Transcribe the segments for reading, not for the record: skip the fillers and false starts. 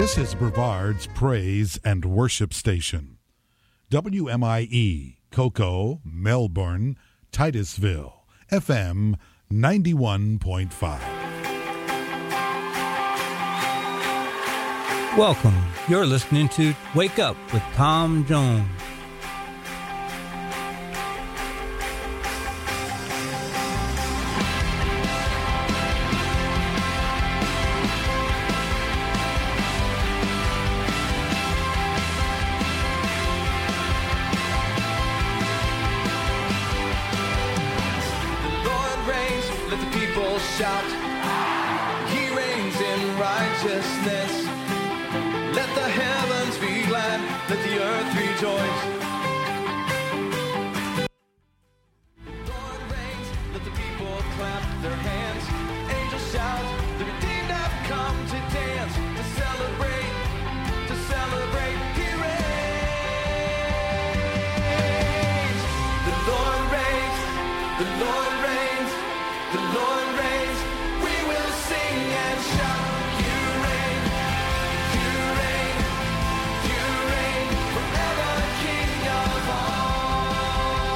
This is Brevard's Praise and Worship Station. WMIE, Cocoa, Melbourne, Titusville, FM 91.5. Welcome. You're listening to Wake Up with Tom Jones. Shout, He reigns in righteousness. Let the heavens be glad, let the earth rejoice. The Lord reigns, let the people clap their hands. Angels shout, the redeemed have come to dance, to celebrate, He reigns. The Lord reigns, the Lord reigns, the Lord reigns. We will sing and shout. You reign, you reign, you reign forever, King of all.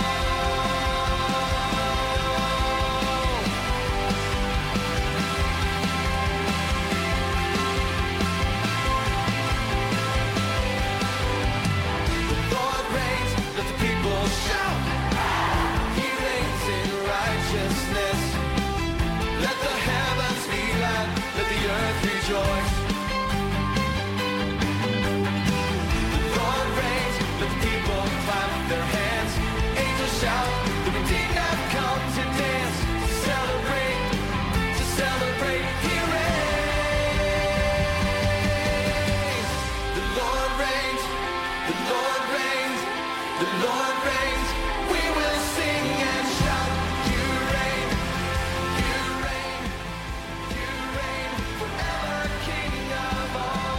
The Lord reigns, let the people shout. He reigns in righteousness. Let the heavens be glad, let the earth rejoice. The Lord reigns, let the people clap their hands. Angels shout, the redeemed have come to dance, to celebrate, He reigns. The Lord reigns, the Lord reigns, the Lord reigns. We will sing and shout. You reign, you reign, you reign forever, King of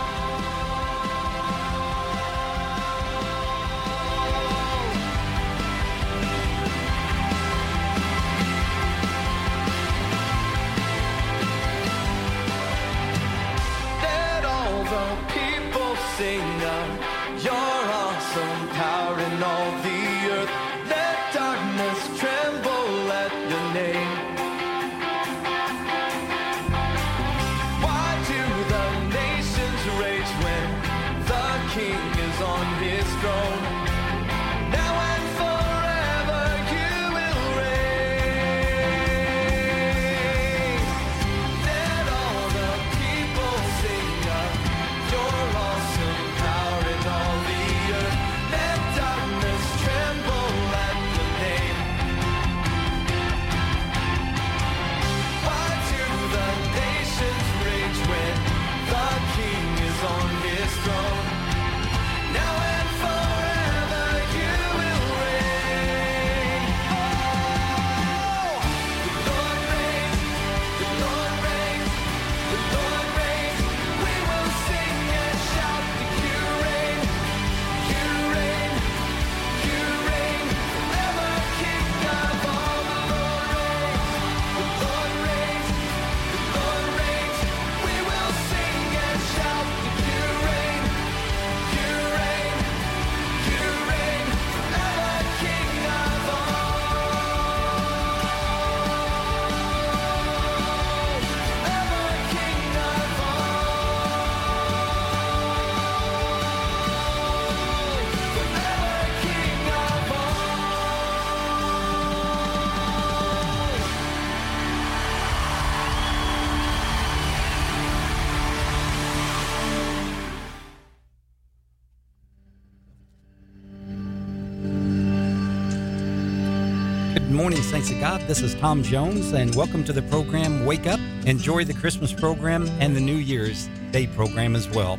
Let all the people sing of your awesome power in all the earth. Let darkness tremble at your name. Why do the nations rage when the King is on his throne? Now and forever you will reign. Let all the people sing of your awesome power in all the earth. Let darkness tremble at the name. Why do the nations rage when the King is on his throne? Now and forever you will reign. Oh, the Lord reigns, the Lord reigns, the Lord reigns. We will sing and shout that you reign, you reign, you reign forever, King of all. The Lord reigns, the Lord reigns. We will sing and shout that you reign, you reign, you reign forever, King of all. Forever, King of Good morning, Saints of God. This is Tom Jones, and welcome to the program Wake Up. Enjoy the Christmas program and the New Year's Day program as well.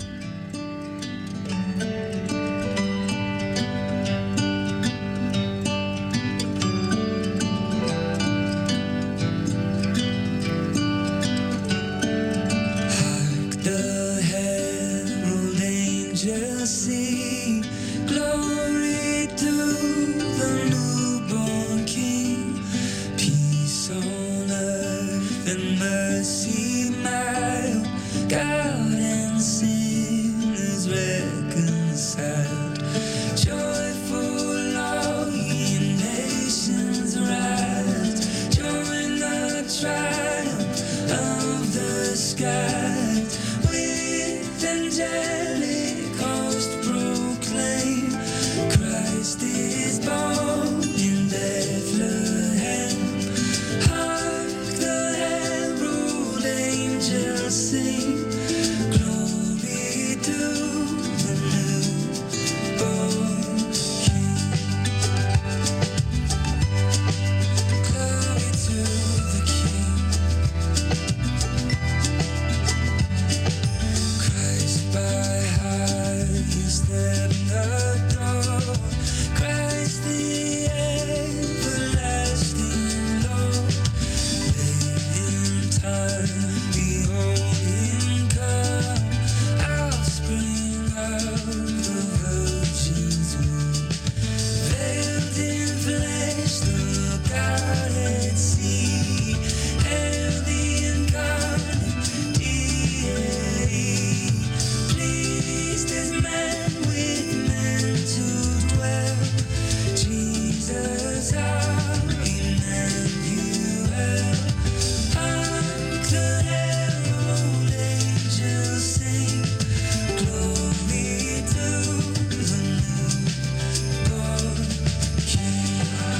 Hark the herald angels sing, glory to the newborn King, peace on earth and mercy mild, God and sin. angelic host proclaim, Christ is born in Bethlehem. Hark the herald angels sing, glory to the newborn King. Glory to the King. Christ by highest heaven adored, Christ the everlasting Lord. Late in time, behold him come, offspring of the Virgin's womb. Veiled in flesh, the Godhead see, hail the incarnate deity. Pleased as man with men to dwell, Jesus our Emmanuel. Hark the herald angels sing, glory to the newborn King.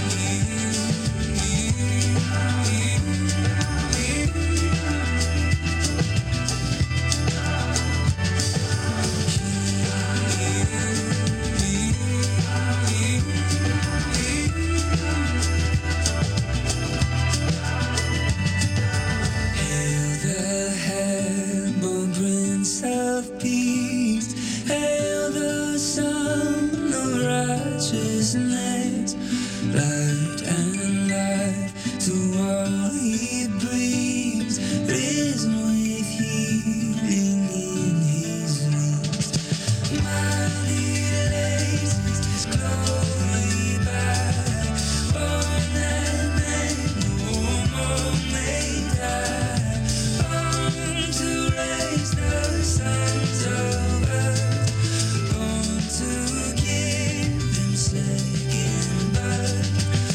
Hail the heaven, Prince of Peace. Hail the Son of Righteousness. Light and life to all he brings. Risen with healing in his wings. Mighty laces his glory by. Born that man no more may die. Born to raise the sons of earth. Born to give them second birth.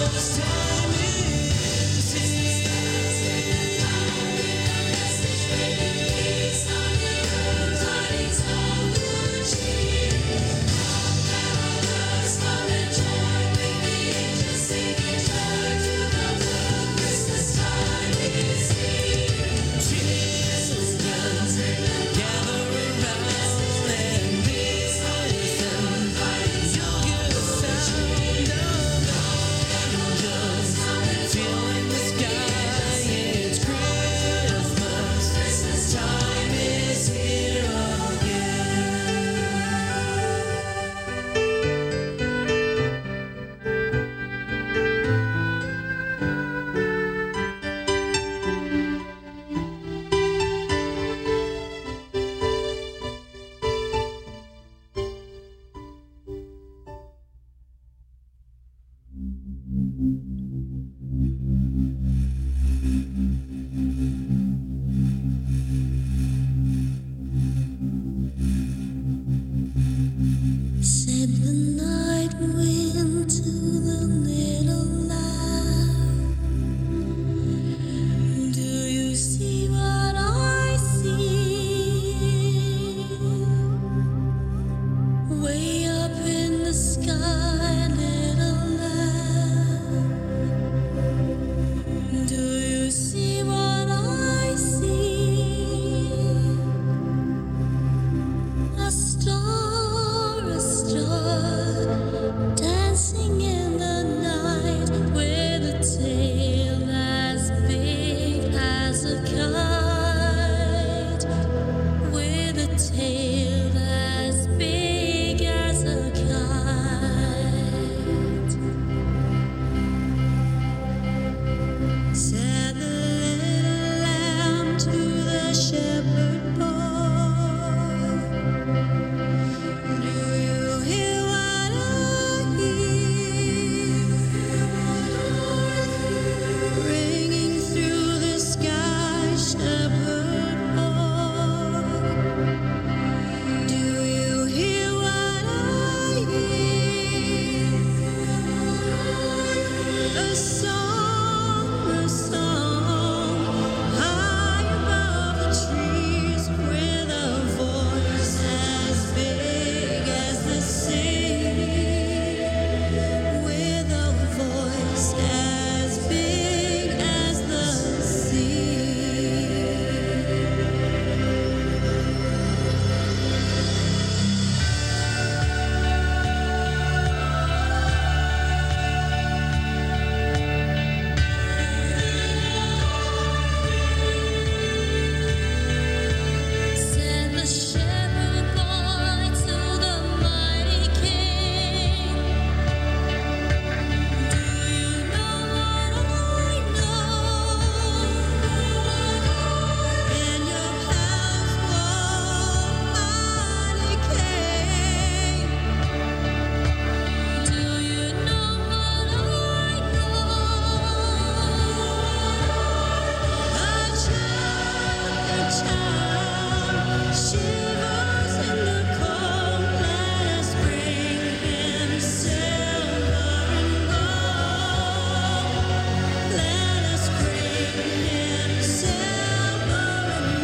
Said the night wind to the little lamb, do you see what I see? Way up in the sky, little lamb, do you see what I see? A star dancing in the night with a tail as big as a kite, with a tail as big as a kite. Said the little lamb to the shepherd boy, do you hear what I hear? Ringing through the sky, shepherd boy. Do you hear what I hear? A song, high above the trees, with a voice as big as the sea, with a voice as big as the sea. Said the shepherd boy to the mighty king, do you know what I know? In your house, mighty king, do you know what I know? A child shivers in the cold. Let us bring him silver and gold. Let us bring him silver and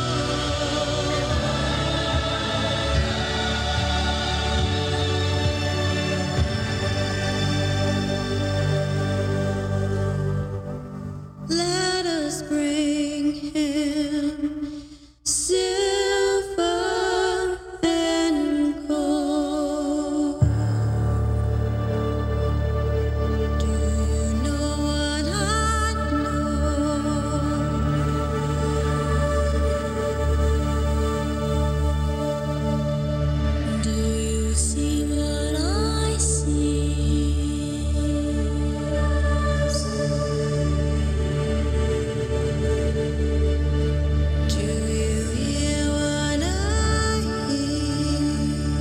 gold. Let us bring him silver and gold. Do you know what I know? Do you see what I see? Do you hear what I hear?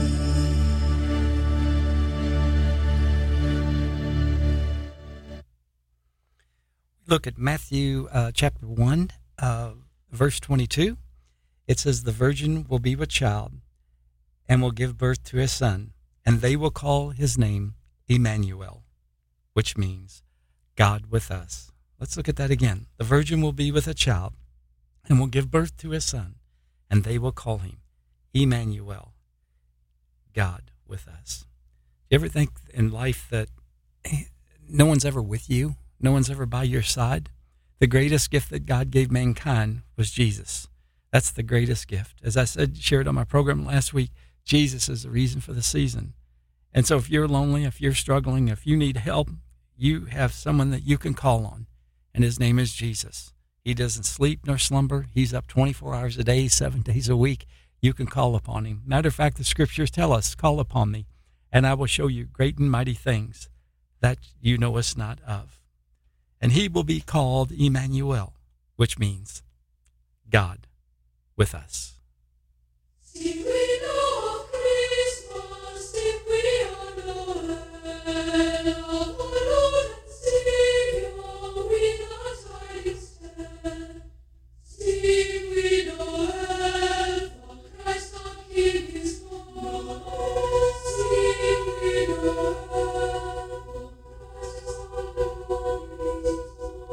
Look at Matthew chapter 1, verse 22. It says, the virgin will be with child and will give birth to a son, and they will call his name Emmanuel, which means God with us. Let's look at that again. The virgin will be with a child and will give birth to a son, and they will call him Emmanuel, God with us. You ever think in life that no one's ever with you? No one's ever by your side? The greatest gift that God gave mankind was Jesus. That's the greatest gift. As I said, shared on my program last week, Jesus is the reason for the season. And so if you're lonely, if you're struggling, if you need help, you have someone that you can call on, and his name is Jesus. He doesn't sleep nor slumber. He's up 24 hours a day, 7 days a week. You can call upon him. Matter of fact, the scriptures tell us, call upon me, and I will show you great and mighty things that you know us not of. And he will be called Emmanuel, which means God with us. Sing we know of Christmas, sing we of Noel, of our Lord and Savior, we the tidings tell. Sing we Noel, for Christ our King is born. Sing we Noel, for Christ our Lord is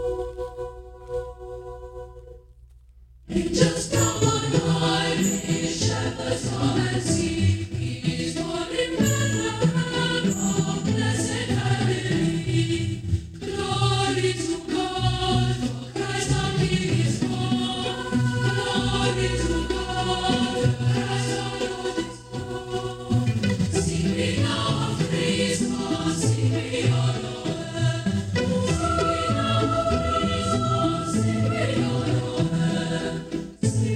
born. Angels come on high, shepherds come and see. He is born in Bethlehem, oh blessed heavenly. Glory to God, for Christ our King is born. Glory to God, for Christ our Lord is born. Sing we now of Christmas, sing we of Noel. Sing we now of Christmas, sing we of Noel. Sing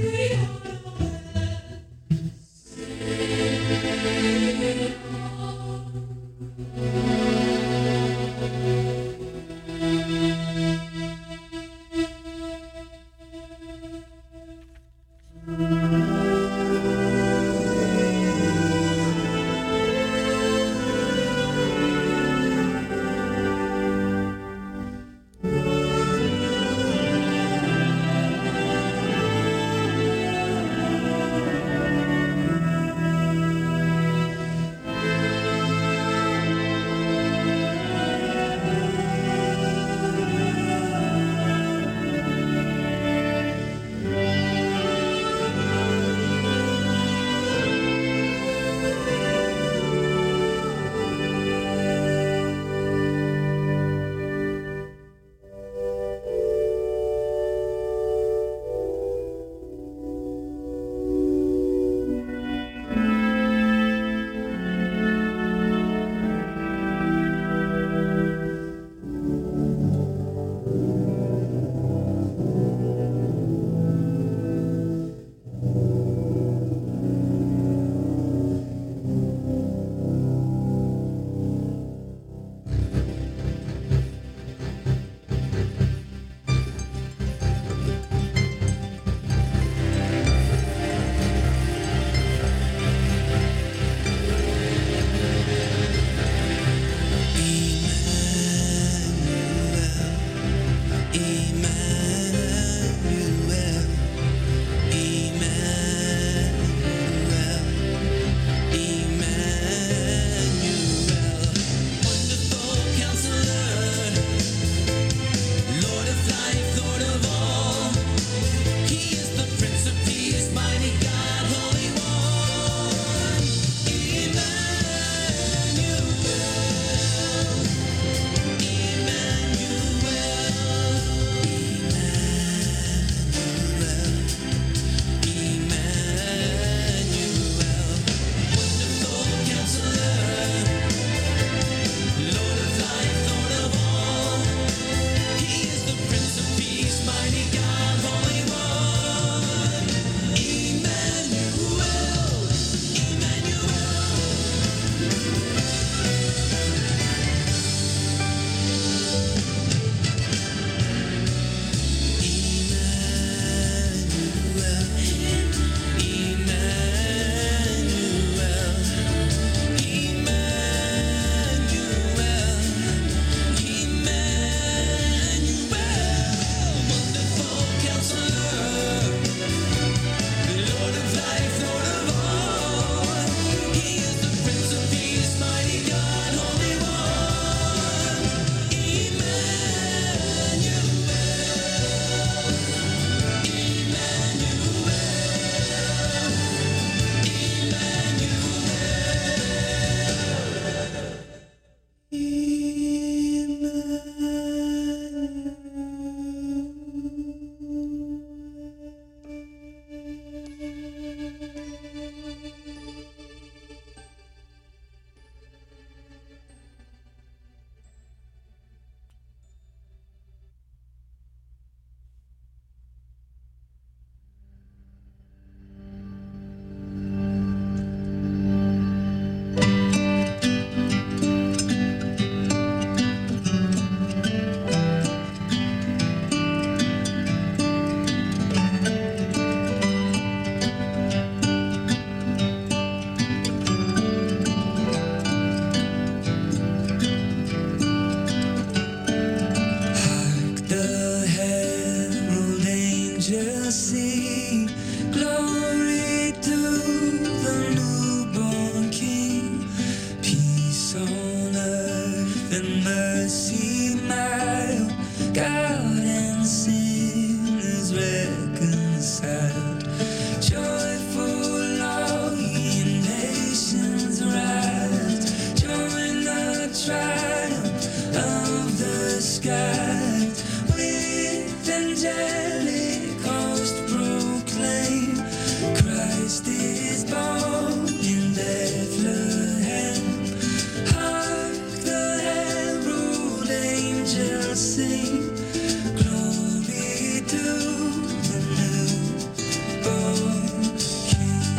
mercy mild, God and sinners reconciled. Joyful all ye nations rise, join the triumph of the skies. With angelic host proclaim, Christ is born in Bethlehem. Hark the herald angels sing, glory to the newborn King.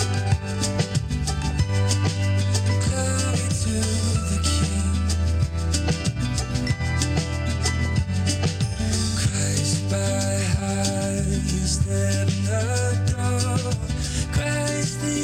Glory to the King. Christ by highest heaven adored, Christ the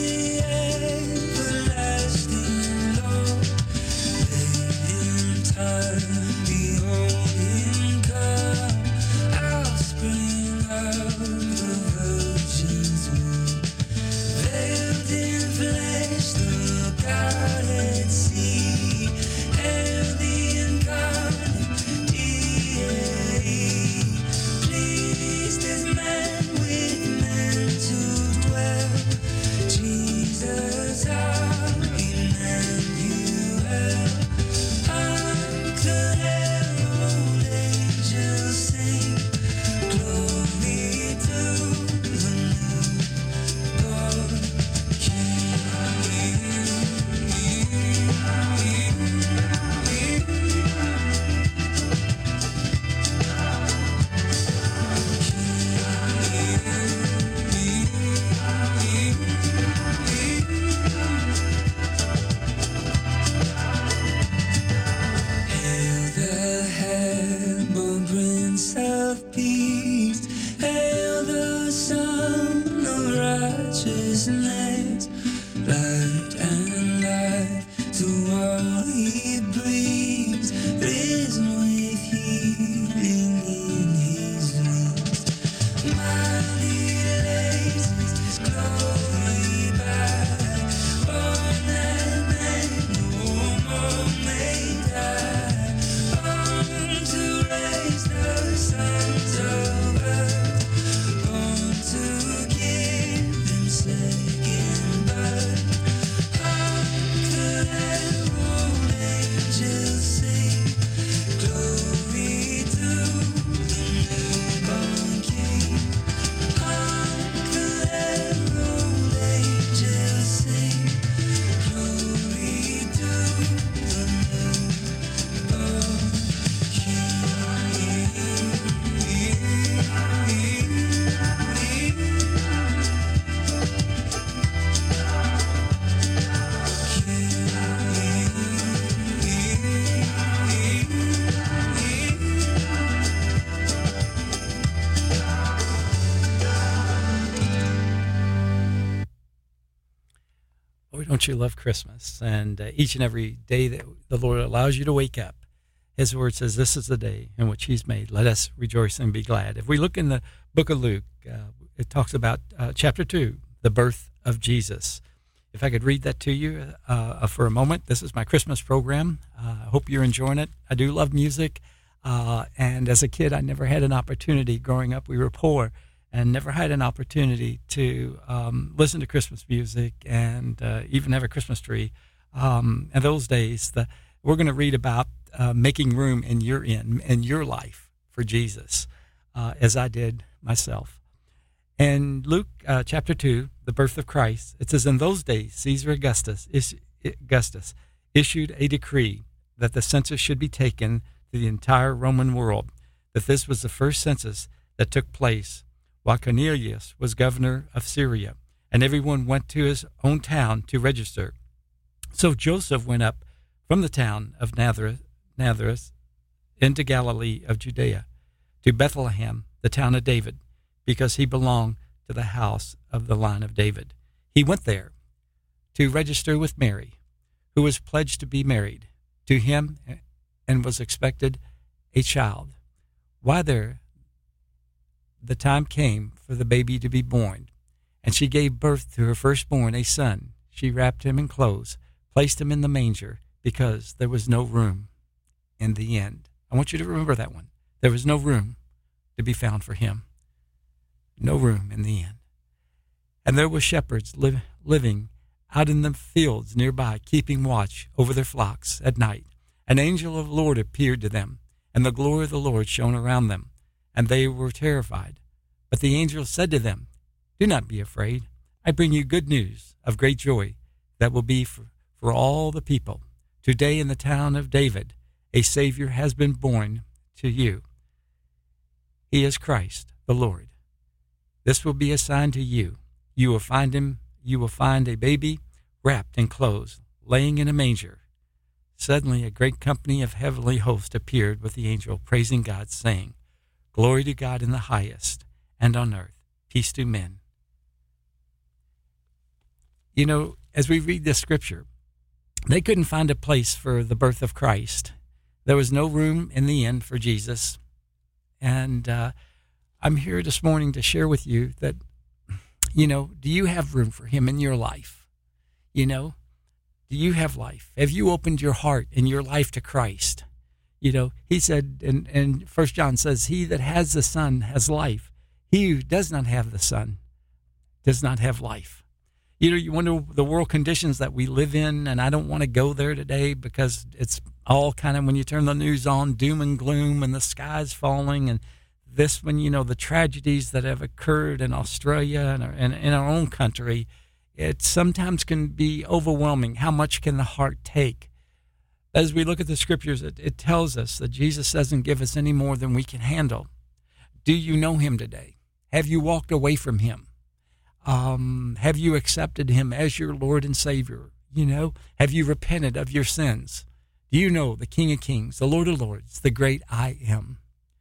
everlasting Lord. Late in time, behold him come, offspring of the Virgin's womb. Veiled in flesh, the Godhead see, hail the incarnate deity. Pleased is man with men to dwell, Jesus our Emmanuel. Hark the herald angels sing, glory to the newborn King. Hail the herald Prince of Peace, hail the Son of Righteousness. Light and life to all he brings, risen with healing in his wings. Mighty laces his glory by, born that man no more may die. Born to raise the sons of earth, born to give them second birth. Hark the herald angels sing, glory to the newborn King. Hark the herald angels sing, glory to the newborn Boy, don't you love Christmas? And each and every day that the Lord allows you to wake up, His word says, this is the day in which He's made. Let us rejoice and be glad. If we look in the book of Luke, it talks about chapter 2, the birth of Jesus. If I could read that to you for a moment. This is my Christmas program. I hope you're enjoying it. I do love music. And as a kid, I never had an opportunity. Growing up, we were poor and never had an opportunity to listen to Christmas music and even have a Christmas tree. In those days, we're going to read about making room in your life for Jesus, as I did myself. And Luke chapter 2, the birth of Christ, it says, in those days, Caesar Augustus issued a decree that the census should be taken to the entire Roman world, that this was the first census that took place while Cornelius was governor of Syria, and everyone went to his own town to register. So Joseph went up from the town of Nazareth into Galilee of Judea, to Bethlehem, the town of David, because he belonged to the house of the line of David. He went there to register with Mary, who was pledged to be married to him and was expected a child. While there, the time came for the baby to be born, and she gave birth to her firstborn, a son. She wrapped him in clothes, placed him in the manger, because there was no room in the end. I want you to remember that one. There was no room to be found for him. No room in the end. And there were shepherds living out in the fields nearby, keeping watch over their flocks at night. An angel of the Lord appeared to them, and the glory of the Lord shone around them, and they were terrified. But the angel said to them, "Do not be afraid. I bring you good news of great joy that will be for all the people. Today in the town of David, a Savior has been born to you. He is Christ, the Lord. This will be a sign to you. You will find a baby wrapped in clothes, laying in a manger." Suddenly a great company of heavenly hosts appeared with the angel, praising God, saying, "Glory to God in the highest, and on earth, peace to men." You know, as we read this scripture, they couldn't find a place for the birth of Christ. There was no room in the inn for Jesus. And I'm here this morning to share with you that, you know, do you have room for him in your life? You know, do you have life? Have you opened your heart and your life to Christ? You know, he said, and 1 John says, "He that has the Son has life. He who does not have the Son does not have life." You know, you wonder the world conditions that we live in, and I don't want to go there today because it's all kind of, when you turn the news on, doom and gloom and the sky's falling, and this one, you know, the tragedies that have occurred in Australia and in our own country, it sometimes can be overwhelming. How much can the heart take? As we look at the scriptures, it tells us that Jesus doesn't give us any more than we can handle. Do you know him today? Have you walked away from him? Have you accepted him as your Lord and Savior? You know, have you repented of your sins? Do you know the King of Kings, the Lord of Lords, the great I am?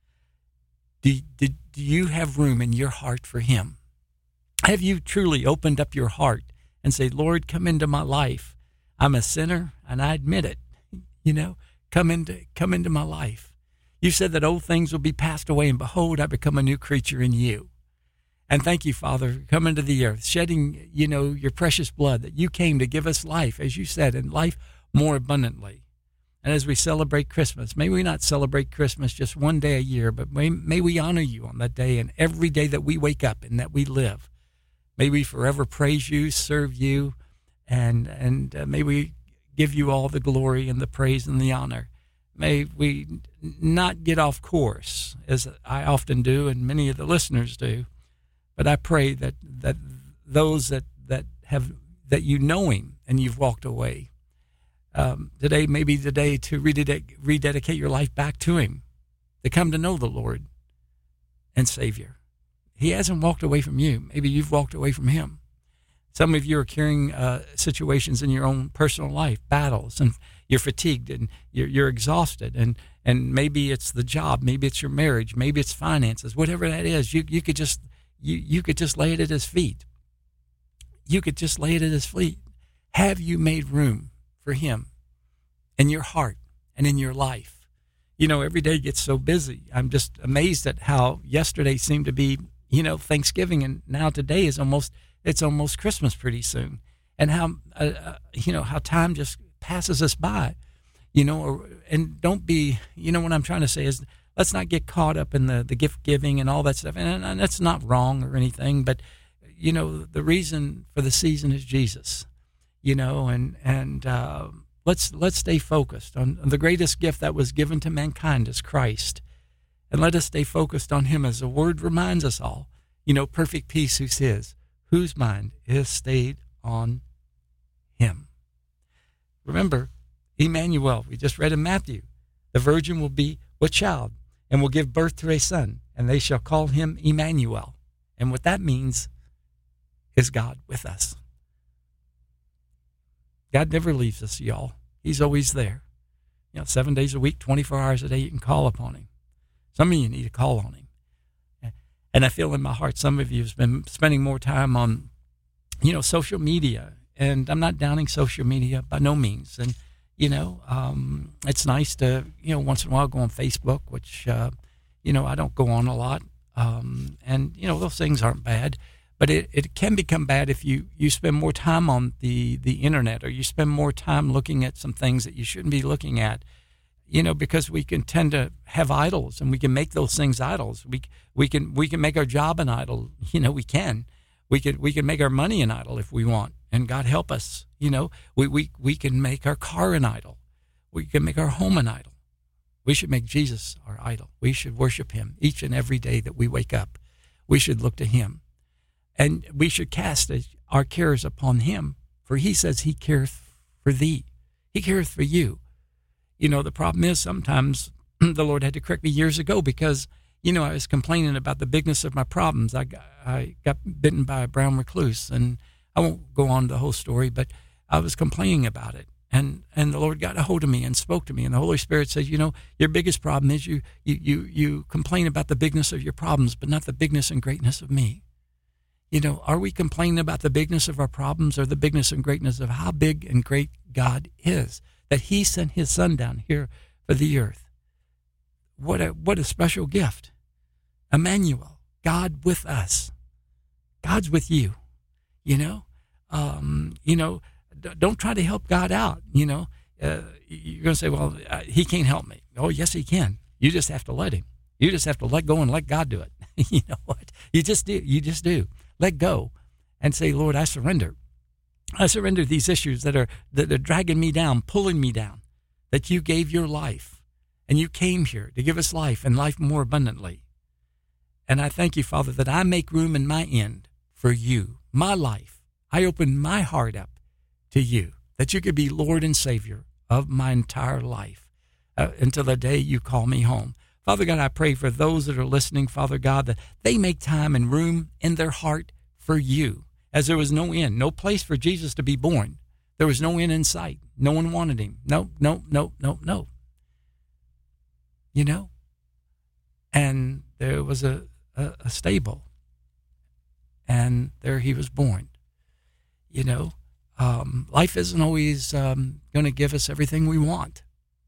Do you have room in your heart for him? Have you truly opened up your heart and say, "Lord, come into my life. I'm a sinner and I admit it. You know, come into my life. You said that old things will be passed away, and behold, I become a new creature in you." And thank you, Father, for coming to the earth, shedding, you know, your precious blood, that you came to give us life, as you said, and life more abundantly. And as we celebrate Christmas, may we not celebrate Christmas just one day a year, but may we honor you on that day and every day that we wake up and that we live. May we forever praise you, serve you, and may we give you all the glory and the praise and the honor. May we not get off course, as I often do and many of the listeners do, but I pray that those that you know him and you've walked away, today may be the day to rededicate your life back to him, to come to know the Lord and Savior. He hasn't walked away from you. Maybe you've walked away from him. Some of you are carrying situations in your own personal life, battles, and you're fatigued and you're exhausted, and maybe it's the job, maybe it's your marriage, maybe it's finances, whatever that is. You could just lay it at his feet. You could just lay it at his feet. Have you made room for him in your heart and in your life? You know, every day gets so busy. I'm just amazed at how yesterday seemed to be, you know, Thanksgiving, and now today is almost Christmas pretty soon, and how how time just passes us by, you know. And don't be, you know, what I'm trying to say is, let's not get caught up in the gift giving and all that stuff, and that's not wrong or anything, but you know, the reason for the season is Jesus, you know, and let's stay focused on the greatest gift that was given to mankind is Christ. And let us stay focused on him, as the word reminds us all. You know, perfect peace who's his, whose mind is stayed on him. Remember, Emmanuel, we just read in Matthew, the virgin will be with child and will give birth to a son, and they shall call him Emmanuel. And what that means is God with us. God never leaves us, y'all. He's always there. You know, 7 days a week, 24 hours a day, you can call upon him. Some of you need to call on him. And I feel in my heart, some of you have been spending more time on, you know, social media. And I'm not downing social media by no means. And, you know, it's nice to, you know, once in a while go on Facebook, which, you know, I don't go on a lot. And, you know, those things aren't bad. But it can become bad if you spend more time on the internet, or you spend more time looking at some things that you shouldn't be looking at. because we can tend to have idols, and we can make those things idols. We can make our job an idol. We can make our money an idol if we want. And God help us. We can make our car an idol. We can make our home an idol. We should make Jesus our idol. We should worship him each and every day that we wake up. We should look to him. And we should cast our cares upon him, for he says he careth for thee. He careth for you. The problem is sometimes the Lord had to correct me years ago because, I was complaining about the bigness of my problems. I got bitten by a brown recluse, and I won't go on the whole story, but I was complaining about it. And the Lord got a hold of me and spoke to me, and the Holy Spirit says, your biggest problem is you complain about the bigness of your problems, but not the bigness and greatness of me. Are we complaining about the bigness of our problems or the bigness and greatness of how big and great God is, that he sent his son down here for the earth? What a special gift. Emmanuel, God with us. God's with you, don't try to help God out. You're going to say, well, he can't help me. Oh, yes, he can. You just have to let him. You just have to let go and let God do it. You know what? You just do. You just do. Let go and say, Lord, I surrender. I surrender these issues that are dragging me down, pulling me down, that you gave your life and you came here to give us life and life more abundantly. And I thank you, Father, that I make room in my end for you, my life. I open my heart up to you, that you could be Lord and Savior of my entire life until the day you call me home. Father God, I pray for those that are listening, Father God, that they make time and room in their heart for you, as there was no end, no place for Jesus to be born. There was no end in sight. No one wanted him. No. And there was a stable, and there he was born. Life isn't always going to give us everything we want,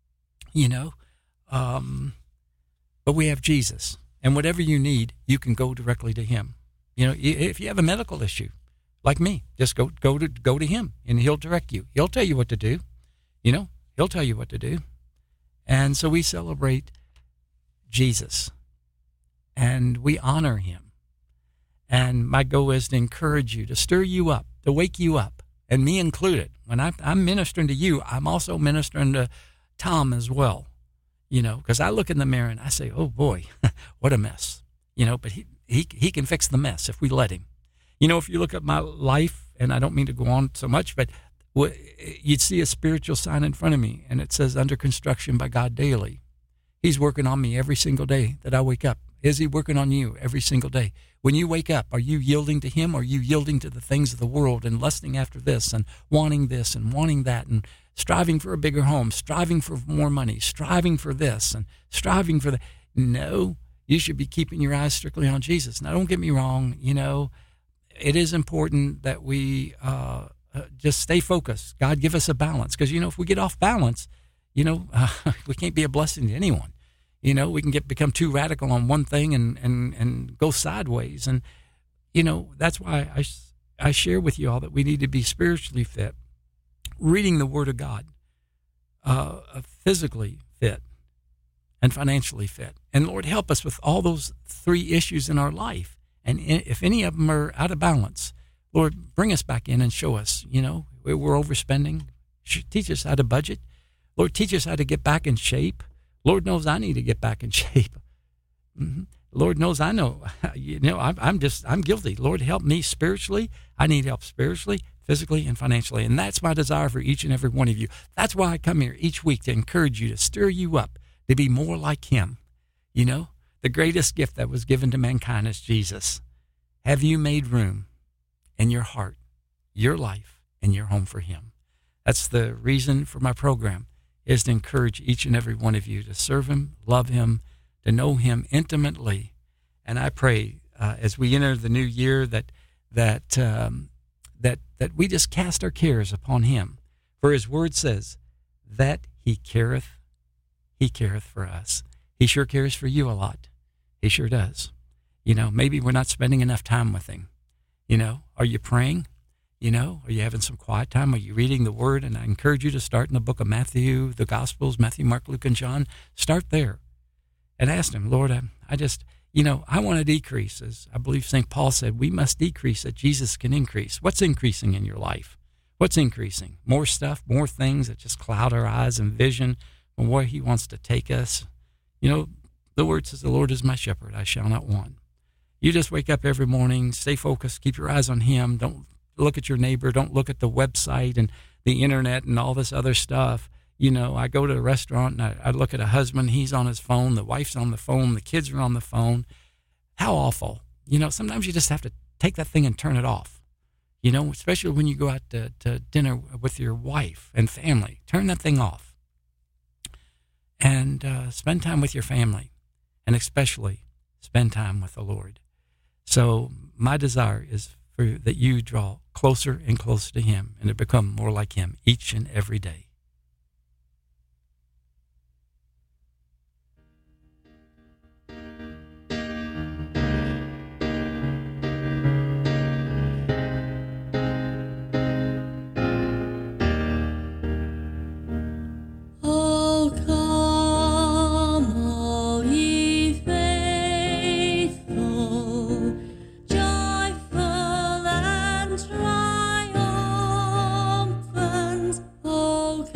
but we have Jesus, and whatever you need, you can go directly to him. If you have a medical issue, like me, just go to him, and he'll direct you. He'll tell you what to do. He'll tell you what to do. And so we celebrate Jesus, and we honor him. And my goal is to encourage you, to stir you up, to wake you up, and me included. When I'm ministering to you, I'm also ministering to Tom as well, because I look in the mirror and I say, oh boy, what a mess, but he can fix the mess if we let him. If you look at my life, and I don't mean to go on so much, but you'd see a spiritual sign in front of me, and it says, under construction by God daily. He's working on me every single day that I wake up. Is he working on you every single day? When you wake up, are you yielding to him, or are you yielding to the things of the world and lusting after this and wanting that and striving for a bigger home, striving for more money, striving for this and striving for that? No, you should be keeping your eyes strictly on Jesus. Now, don't get me wrong, it is important that we just stay focused. God, give us a balance, because, if we get off balance, we can't be a blessing to anyone. We can become too radical on one thing and go sideways. And, that's why I share with you all that we need to be spiritually fit, reading the Word of God, physically fit, and financially fit. And Lord, help us with all those three issues in our life. And if any of them are out of balance, Lord, bring us back in and show us, we're overspending. Teach us how to budget. Lord, teach us how to get back in shape. Lord knows I need to get back in shape. Mm-hmm. Lord knows I know, I'm guilty. Lord, help me spiritually. I need help spiritually, physically, and financially. And that's my desire for each and every one of you. That's why I come here each week, to encourage you, to stir you up, to be more like him. The greatest gift that was given to mankind is Jesus. Have you made room in your heart, your life, and your home for him? That's the reason for my program, is to encourage each and every one of you to serve him, love him, to know him intimately. And I pray as we enter the new year that we just cast our cares upon him. For his word says that he careth for us. He sure cares for you a lot. He sure does. Maybe we're not spending enough time with him. Are you praying? You know, are you having some quiet time? Are you reading the Word? And I encourage you to start in the book of Matthew, the Gospels, Matthew, Mark, Luke, and John. Start there and ask Him, Lord, I just, I want to decrease. As I believe St. Paul said, we must decrease that Jesus can increase. What's increasing in your life? What's increasing? More stuff, more things that just cloud our eyes and vision on where He wants to take us. The Word says, the Lord is my shepherd, I shall not want. You just wake up every morning, stay focused, keep your eyes on Him. Don't look at your neighbor. Don't look at the website and the internet and all this other stuff. I go to a restaurant and I look at a husband. He's on his phone. The wife's on the phone. The kids are on the phone. How awful. Sometimes you just have to take that thing and turn it off. Especially when you go out to dinner with your wife and family. Turn that thing off. And spend time with your family. And especially spend time with the Lord. So my desire is that you draw closer and closer to Him and to become more like Him each and every day. Oh, come, all ye faithful, joyful and triumphant. Oh,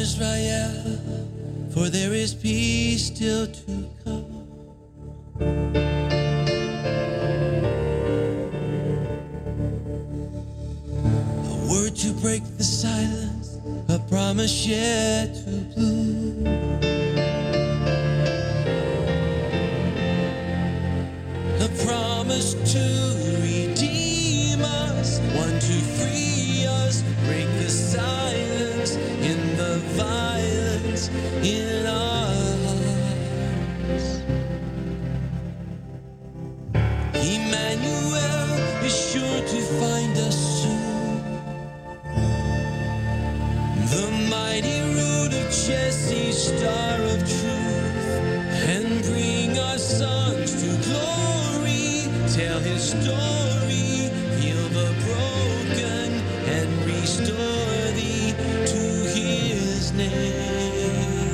Israel, for there is peace still to come. A word to break the silence, a promise yet to bloom. A promise to redeem us, one to free us, break the silence in the violence in our hearts. Emmanuel is sure to find us soon. The mighty root of Jesse, star of truth, and bring our sons to glory. Tell his story, heal the broken, and restore thee to his name.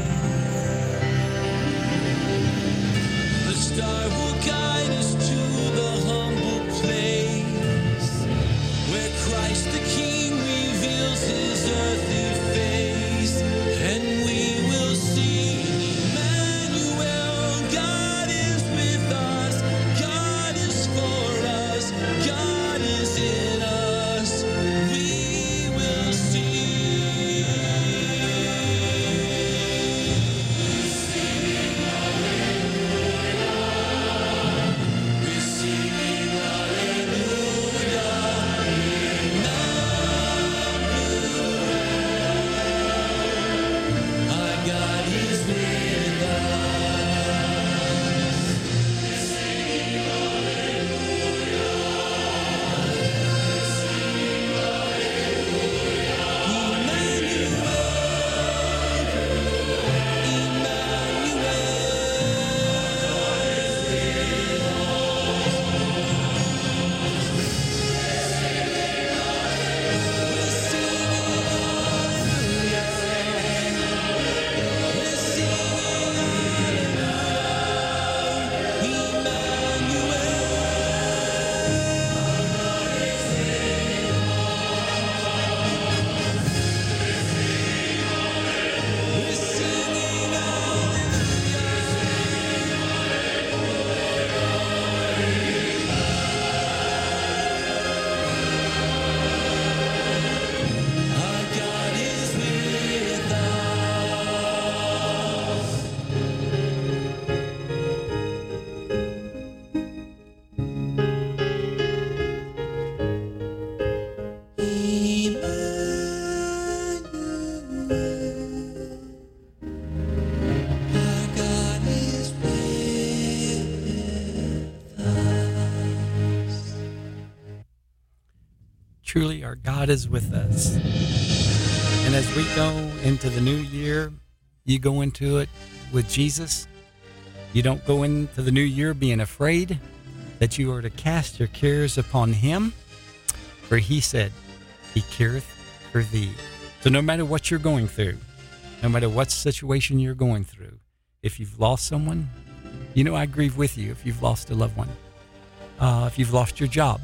The star will guide us to the humble place where Christ the King reveals his earthly face, and we will sing Emmanuel. God is with us, God is for us, God is in us. We will sing. We're singing hallelujah. Our God is with us. Our God is with us. Emmanuel, our God is with us. Truly, our God is with us. And as we go into the new year, you go into it with Jesus. You don't go into the new year being afraid, that you are to cast your cares upon him. For he said, he careth for thee. So no matter what you're going through, no matter what situation you're going through, if you've lost someone, you know I grieve with you if you've lost a loved one. If you've lost your job,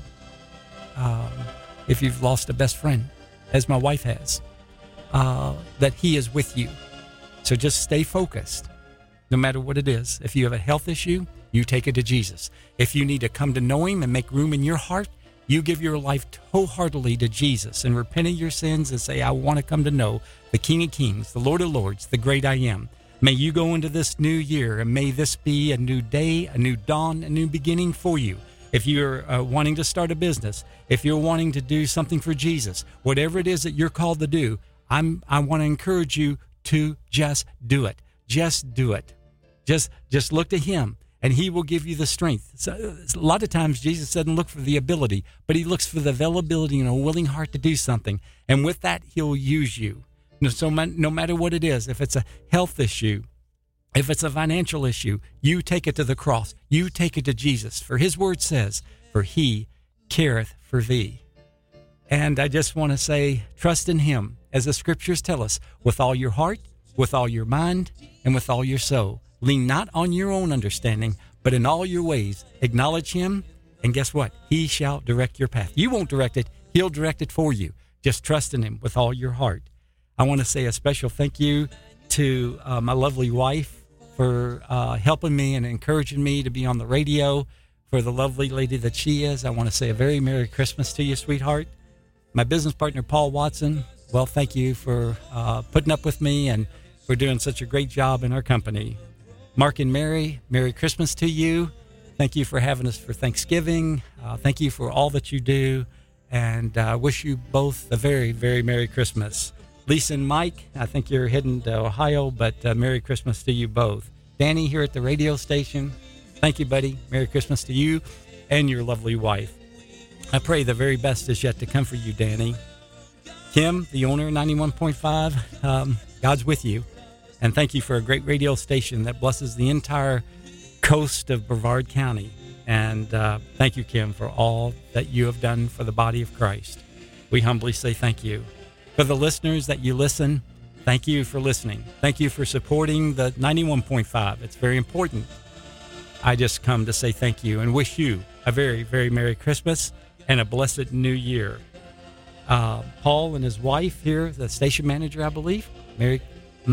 if you've lost a best friend, as my wife has, that he is with you. So just stay focused, no matter what it is. If you have a health issue, you take it to Jesus. If you need to come to know him and make room in your heart, you give your life wholeheartedly to Jesus and repent of your sins and say, I want to come to know the King of Kings, the Lord of Lords, the great I am. May you go into this new year, and may this be a new day, a new dawn, a new beginning for you. If you're wanting to start a business, if you're wanting to do something for Jesus, whatever it is that you're called to do, I want to encourage you to just do it. Just do it. Just look to him, and he will give you the strength. So, a lot of times Jesus doesn't look for the ability, but he looks for the availability and a willing heart to do something. And with that, he'll use you. So no matter what it is, if it's a health issue, if it's a financial issue, you take it to the cross. You take it to Jesus. For his word says, for he careth for thee. And I just want to say, trust in him, as the scriptures tell us, with all your heart, with all your mind, and with all your soul. Lean not on your own understanding, but in all your ways acknowledge him, and guess what? He shall direct your path. You won't direct it. He'll direct it for you. Just trust in him with all your heart. I want to say a special thank you to my lovely wife for helping me and encouraging me to be on the radio. For the lovely lady that she is, I want to say a very Merry Christmas to you, sweetheart. My business partner, Paul Watson, well, thank you for putting up with me and for doing such a great job in our company. Mark and Mary, Merry Christmas to you. Thank you for having us for Thanksgiving. Thank you for all that you do. And I wish you both a very, very Merry Christmas. Lisa and Mike, I think you're heading to Ohio, but Merry Christmas to you both. Danny here at the radio station, thank you, buddy. Merry Christmas to you and your lovely wife. I pray the very best is yet to come for you, Danny. Kim, the owner of 91.5, God's with you. And thank you for a great radio station that blesses the entire coast of Brevard County. And thank you, Kim, for all that you have done for the body of Christ. We humbly say thank you. For the listeners that you listen, thank you for listening. Thank you for supporting the 91.5. It's very important. I just come to say thank you and wish you a very, very Merry Christmas and a blessed New Year. Paul and his wife here, the station manager, I believe. Merry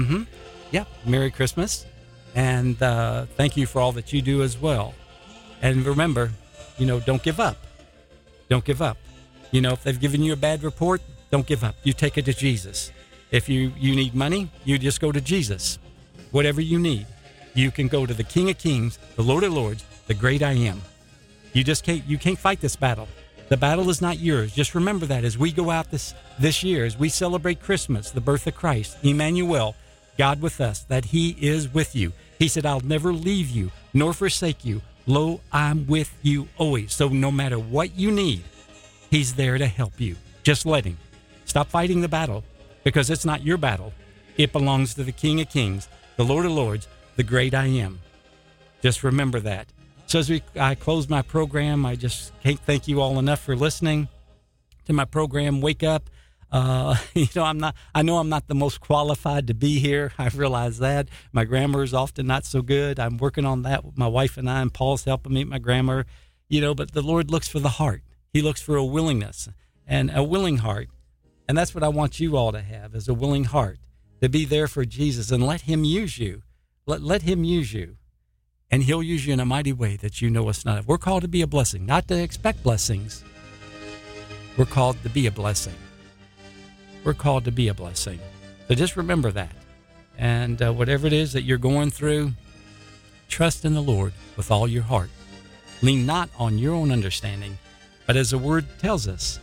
Christmas. And thank you for all that you do as well. And remember, don't give up. Don't give up. If they've given you a bad report, don't give up. You take it to Jesus. If you need money, you just go to Jesus. Whatever you need, you can go to the King of Kings, the Lord of Lords, the great I am. You can't fight this battle. The battle is not yours. Just remember that as we go out this year, as we celebrate Christmas, the birth of Christ, Emmanuel, God with us, that he is with you. He said, I'll never leave you nor forsake you. Lo, I'm with you always. So no matter what you need, he's there to help you. Just let him. Stop fighting the battle because it's not your battle. It belongs to the King of Kings, the Lord of Lords, the great I am. Just remember that. So as I close my program, I just can't thank you all enough for listening to my program, Wake Up. I know I'm not the most qualified to be here. I realize that. My grammar is often not so good. I'm working on that with my wife and I, and Paul's helping me with my grammar. But the Lord looks for the heart. He looks for a willingness and a willing heart. And that's what I want you all to have, is a willing heart, to be there for Jesus and let him use you. Let him use you. And he'll use you in a mighty way that you know it's not of. We're called to be a blessing, not to expect blessings. We're called to be a blessing. We're called to be a blessing. So just remember that. And whatever it is that you're going through, trust in the Lord with all your heart. Lean not on your own understanding, but as the word tells us,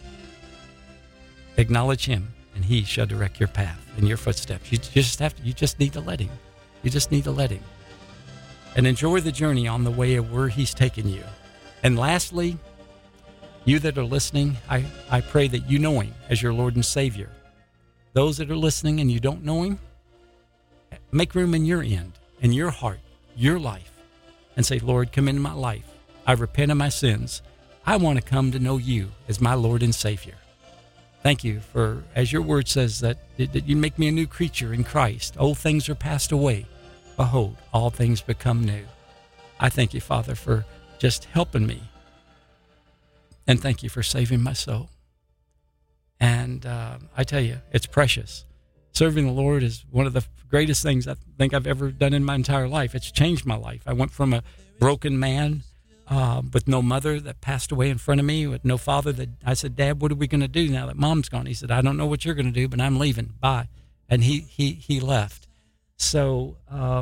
acknowledge him, and he shall direct your path and your footsteps. You just need to let him. You just need to let him. And enjoy the journey on the way of where he's taken you. And lastly, you that are listening, I pray that you know him as your Lord and Savior. Those that are listening and you don't know him, make room in your end, in your heart, your life, and say, Lord, come into my life. I repent of my sins. I want to come to know you as my Lord and Savior. Thank you for, as your word says, that you make me a new creature in Christ. Old things are passed away. Behold, all things become new. I thank you, Father, for just helping me. And thank you for saving my soul. And I tell you, it's precious. Serving the Lord is one of the greatest things I think I've ever done in my entire life. It's changed my life. I went from a broken man with no mother that passed away in front of me, with no father. That I said, Dad, what are we going to do now that Mom's gone? He said, I don't know what you're going to do, but I'm leaving. Bye. And he left. So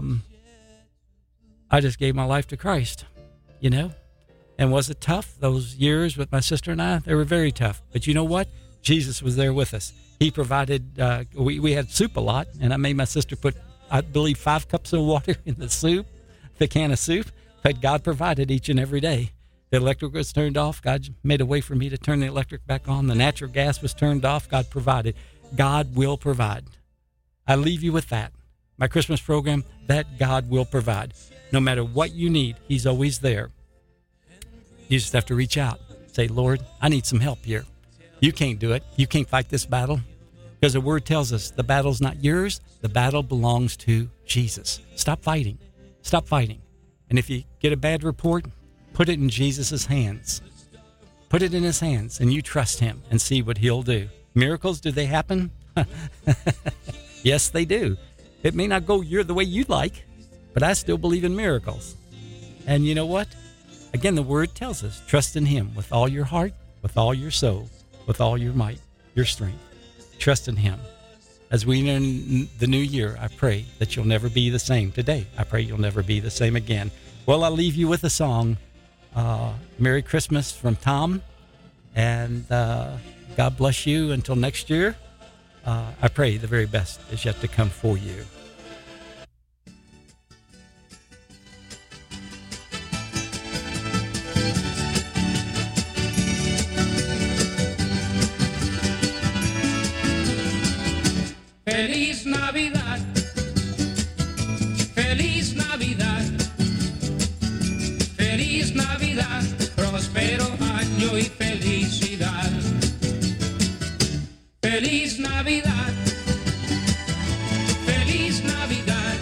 I just gave my life to Christ, And was it tough? Those years with my sister and I, they were very tough. But you know what? Jesus was there with us. He provided, we had soup a lot, and I made my sister put, I believe, 5 cups of water in the can of soup. But God provided each and every day. The electric was turned off. God made a way for me to turn the electric back on. The natural gas was turned off. God provided. God will provide. I leave you with that. My Christmas program, that God will provide. No matter what you need, he's always there. You just have to reach out. Say, Lord, I need some help here. You can't do it. You can't fight this battle. Because the word tells us the battle's not yours. The battle belongs to Jesus. Stop fighting. Stop fighting. And if you get a bad report, put it in Jesus' hands. Put it in his hands, and you trust him and see what he'll do. Miracles, do they happen? Yes, they do. It may not go the way you'd like, but I still believe in miracles. And you know what? Again, the Word tells us, trust in Him with all your heart, with all your soul, with all your might, your strength. Trust in Him. As we enter the new year, I pray that you'll never be the same today. I pray you'll never be the same again. Well, I'll leave you with a song, Merry Christmas from Tom, and God bless you until next year. I pray the very best is yet to come for you. Feliz Navidad, Feliz Navidad, Feliz Navidad, próspero año y felicidad. Feliz Navidad, Feliz Navidad,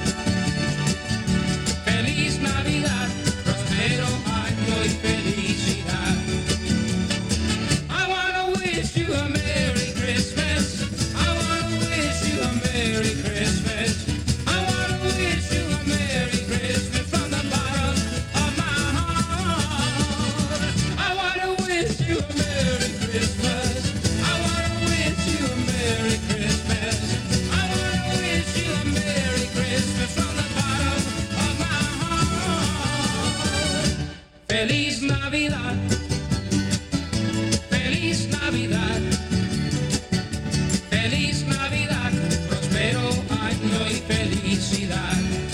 Feliz Navidad, próspero año y felicidad. I wanna wish you a Merry Christmas. I wanna wish you a Merry Christmas. I wanna wish you a Merry Christmas from the bottom of my heart. I wanna wish you a Merry Christmas. I wanna wish you a Merry Christmas. I wanna wish you a Merry Christmas from the bottom of my heart. Feliz Navidad. Feliz Navidad. Feliz Navidad, próspero año y felicidad.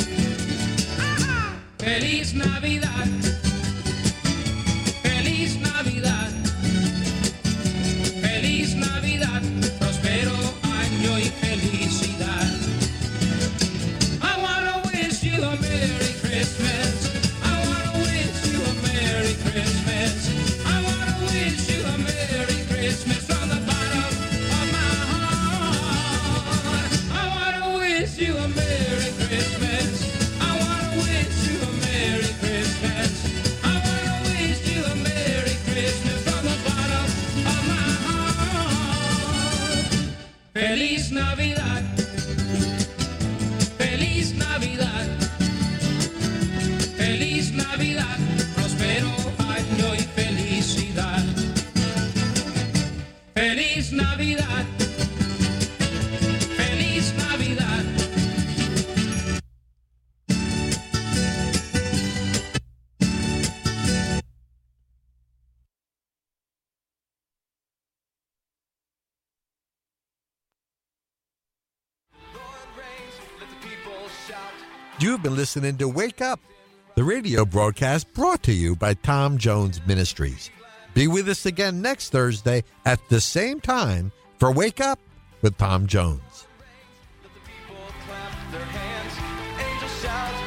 Feliz Navidad, Feliz Navidad, Feliz Navidad, próspero año y felicidad. I wanna wish you a Merry Christmas. I wanna wish you a Merry Christmas. I wanna wish you a Merry Christmas from the bottom of my heart. I wanna wish you a Merry Christmas. I wanna wish you a Merry Christmas. I wanna wish you a Merry Christmas from the bottom of my heart. Feliz Navidad. Feliz Navidad. Feliz Navidad. Próspero año y felicidad. Feliz Navidad. Feliz Navidad. You've been listening to Wake Up, the radio broadcast brought to you by Tom Jones Ministries. Be with us again next Thursday at the same time for Wake Up with Tom Jones. Let the people clap their hands, angels shout.